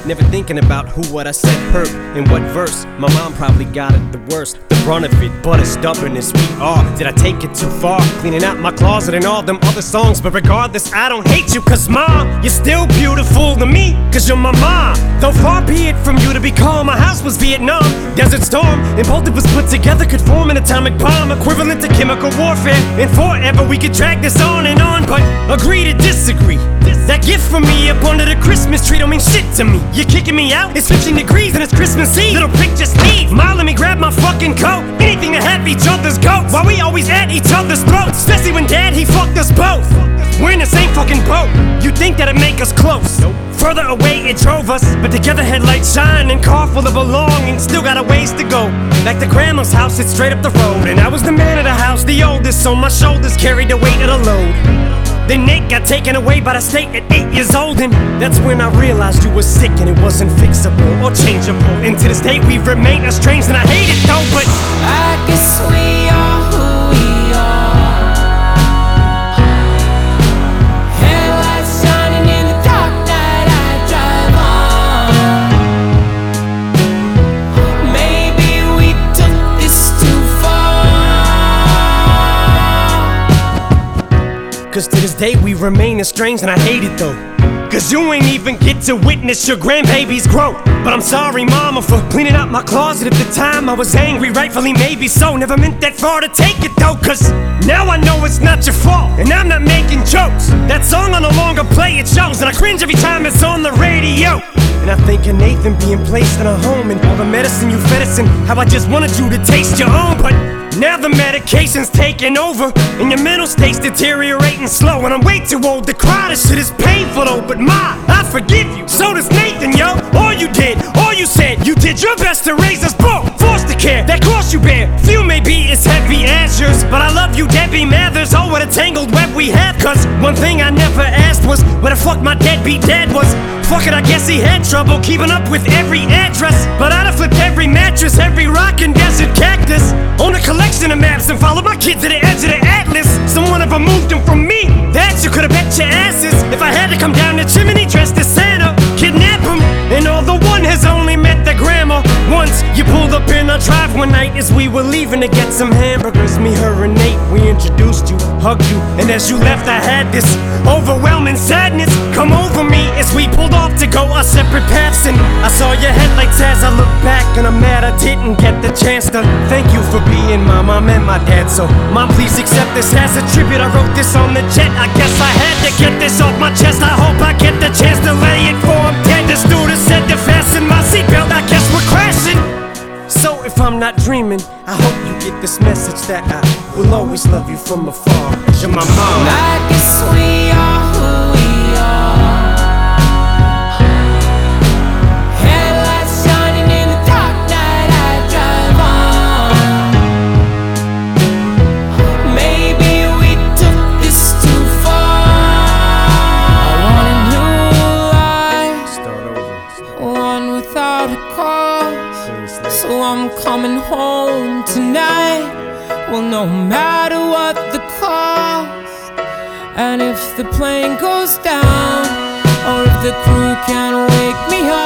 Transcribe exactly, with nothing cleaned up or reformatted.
never thinking about who what I said hurt in what verse. My mom probably got it the worst, the brunt of it, but as stubborn as we are. Did I take it too far, cleaning out my closet and all them other songs? But regardless, I don't hate you, cause mom, you're still beautiful to me, cause you're my mom. Though far be it from you to be calm, my house was Vietnam, Desert Storm, and both of us put together could form an atomic bomb, equivalent to chemical warfare. And forever we could drag this on and on, but agree to disagree. That gift from me up under the Christmas tree don't mean shit to me. You're kicking me out, it's fifteen degrees and it's Christmas Eve. Little prick, just leave. Ma, let me grab my fucking coat. Anything to have each other's goats, while we always at each other's throats. Especially when dad, he fucked us both. We're in the same fucking boat. You think that'd make us close? Nope. Further away it drove us, but together headlights shine and car full of belongings. Still got a ways to go. Like the grandma's house, it's straight up the road. And I was the man of the house, the oldest, so my shoulders carried the weight of the load. Then Nate got taken away by the state at eight years old, and that's when I realized you were sick and it wasn't fixable or changeable. And to this day we remain estranged, and I hate it though, but I guess we are who we are. Headlights shining in the dark night I drive on. Maybe we took this too far. Cause to this day we remain estranged, and I hate it though. Cause you ain't even get to witness your grandbabies grow. But I'm sorry mama for cleaning out my closet. At the time I was angry, rightfully maybe so. Never meant that far to take it though, cause now I know it's not your fault, and I'm not making jokes. That song I no longer play, it shows, and I cringe every time it's on the radio. And I think of Nathan being placed in a home, and all the medicine you fed us, and how I just wanted you to taste your own. But now the medication's taking over, and your mental state's deteriorating slow. And I'm way too old to cry, this shit is painful though. But ma, I forgive you, so does Nathan, yo. All you did, all you said, you did your best to raise us both. Forced to care, that cross you bear, few may be as heavy as yours. But I love you, Debbie Mathers, oh what a tangled web we have. Cause one thing I never asked was where the fuck my deadbeat dad was. Fuck it, I guess he had trouble keeping up with every address. But I'd have flipped every mattress, every rock and desert cactus, own a collection of maps and followed my kid to the edge of the atlas. Someone ever moved him from me, that you could've bet your asses. If I had to come down the chimney dressed as Santa, kidnap him. And although one has only met the grandma once, you pulled up in our drive one night as we were leaving to get some hamburgers. Me, her, and Nate, we introduced you, hugged you, and as you left I had this overwhelming sadness come over me as we pulled off to go our separate paths. And I saw your headlights as I looked back, and I'm mad I didn't get the chance to thank you for being my mom and my dad. So mom, please accept this as a tribute. I wrote this on the jet, I guess I had to get this off my chest. I hope I get the chance to lay it for him dead. The stewardess said to fasten my seatbelt, I guess we're crashing. So if I'm not dreaming, I hope you get this message that I will always love you from afar. You're my mom. I guess we are who we are. Headlights shining in the dark night I drive on. Maybe we took this too far. I want a new life, Start over. one without a cause. So I'm coming home tonight. Well, no matter what the cost, and if the plane goes down, or if the crew can't wake me